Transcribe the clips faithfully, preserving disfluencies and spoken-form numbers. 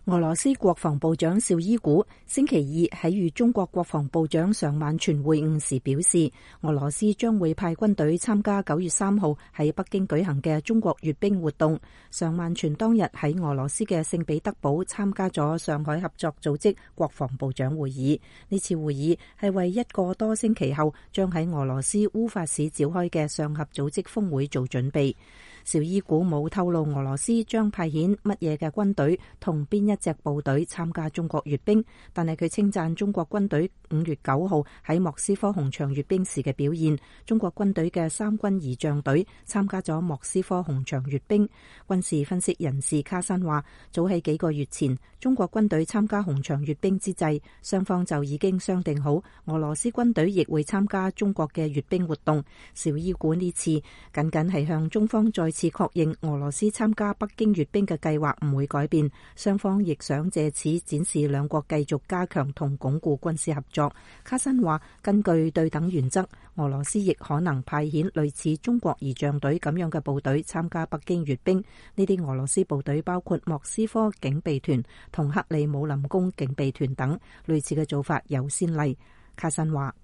俄羅斯國防部長紹伊古星期二喺與中國國防部長尚晚全會晤時表示，俄羅斯將會派軍隊參加九月三號喺北京舉行嘅中國閱兵活動。尚晚全當日喺俄羅斯嘅聖彼得堡參加咗上海合作組織國防部長會議。呢次會議係為一個多星期後將喺俄羅斯烏法市召開嘅上合組織峰會做準備。紹伊古冇透露俄羅斯將派遣乜嘢嘅軍隊同邊一隻部隊參加中國閱兵，但係佢稱讚中國軍隊五月九號喺莫斯科紅場閱兵時嘅表現。中國軍隊嘅三軍儀仗隊參加咗莫斯科紅場閱兵。軍事分析人士卡申話，早喺幾個月前，中國軍隊參加紅場閱兵之際，雙方就已經商定好俄羅斯軍隊亦會參加中國嘅閱兵活動。紹伊古呢次僅僅係向中方再次確認俄羅斯參加北京閱兵嘅計劃唔會改變，雙方亦想借此展示兩國繼續加強同鞏固軍事合作。卡申話，根據對等原則，俄羅斯亦可能派遣類似中國儀仗隊咁樣嘅部隊參加北京閱兵。呢啲俄羅斯部隊包括莫斯科警備團同克里姆林宮警備團等，類似嘅做法有先例。卡申話，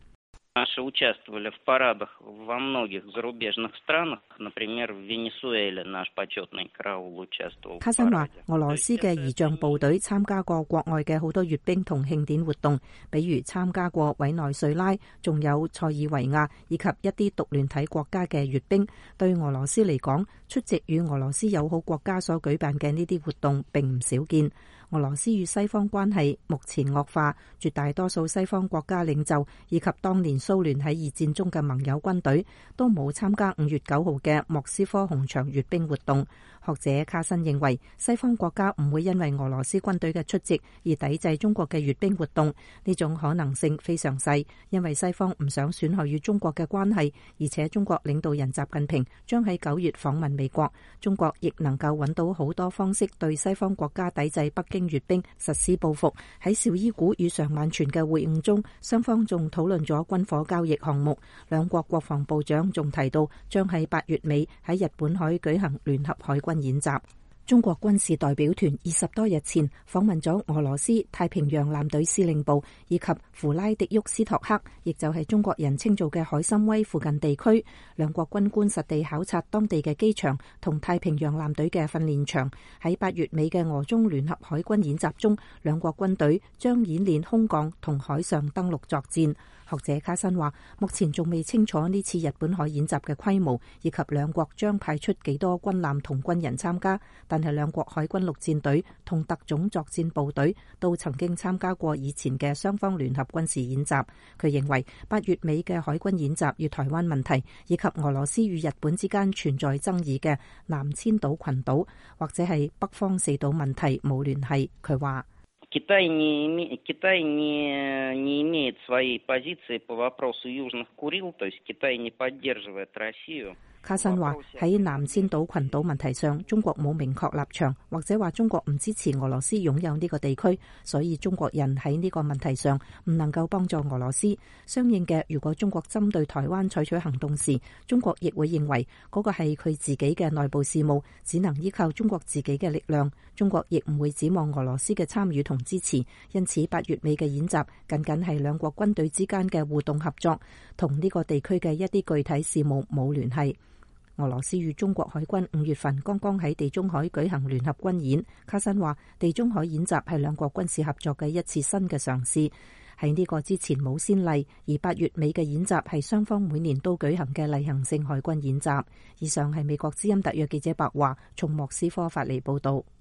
卡申話，俄羅斯嘅儀仗部隊參加過國外嘅好多閱兵同慶典活動，比如參加過委內瑞拉，仲有塞爾維亞以及一啲獨聯體國家嘅閱兵。對俄羅斯嚟講，出席與俄羅斯友好國家所舉辦嘅呢啲活動並唔少見。俄羅斯與西方關係目前惡化，絕大多數西方國家領袖以及當年蘇聯喺二戰中嘅盟友軍隊都冇參加五月九號嘅莫斯科紅場閱兵活動。學者卡申認為，西方國家唔會因為俄羅斯軍隊嘅出席而抵制中國嘅閱兵活動，呢種可能性非常細，因為西方唔想損害與中國嘅關係，而且中國領導人習近平將喺九月訪問美國，中國亦能夠揾到好多方式對西方國家抵制北京閱兵實施報復。喺紹伊古與尚晚全嘅會晤中，雙方仲討論咗軍火交易項目，兩國國防部長仲提到將喺八月尾喺日本海舉行聯合海軍演習。中國軍事代表團二十多日前訪問咗俄羅斯太平洋艦隊司令部以及弗拉迪沃斯托克，亦就係中國人稱做嘅海參崴附近地區。兩國軍官實地考察當地嘅機場同太平洋艦隊嘅訓練場。喺八月尾嘅俄中聯合海軍演習中，兩國軍隊將演練空降同海上登陸作戰。學者卡申話，目前仲未清楚呢次日本海演習嘅規模，以及兩國將派出幾多軍艦同軍人參加，但係兩國海軍陸戰隊同特種作戰部隊都曾經參加過以前嘅雙方聯合軍事演習。佢認為八月尾嘅海軍演習與台灣問題，以及俄羅斯與日本之間存在爭議嘅南千島群島或者係北方四島問題冇聯繫。佢話 Китай не име... Китай не... не имеет своей позиции по вопросу Южных Курил, то есть Китай не поддерживает Россию. 卡申話，喺南千島群島問題上，中國冇明確立場，或者話中國唔支持俄羅斯擁有呢個地區，所以中國人喺呢個問題上唔能夠幫助俄羅斯。相應嘅，如果中國針對台灣採取行動時，中國亦會認為嗰個係佢自己嘅內部事務，只能依靠中國自己嘅力量。中國亦唔會指望俄羅斯嘅參與同支持。因此八月尾嘅演習僅僅係兩國軍隊之間嘅互動合作，同呢個地區嘅一啲具體事務冇聯繫。俄羅斯與中國海軍五月份剛剛喺地中海舉行聯合軍演。卡申話，地中海演習係兩國軍事合作嘅一次新嘅嘗試，喺呢個之前冇先例，而八月尾嘅演習係雙方每年都舉行嘅例行性海軍演習。以上係美國之音特約記者白華從莫斯科發嚟報道。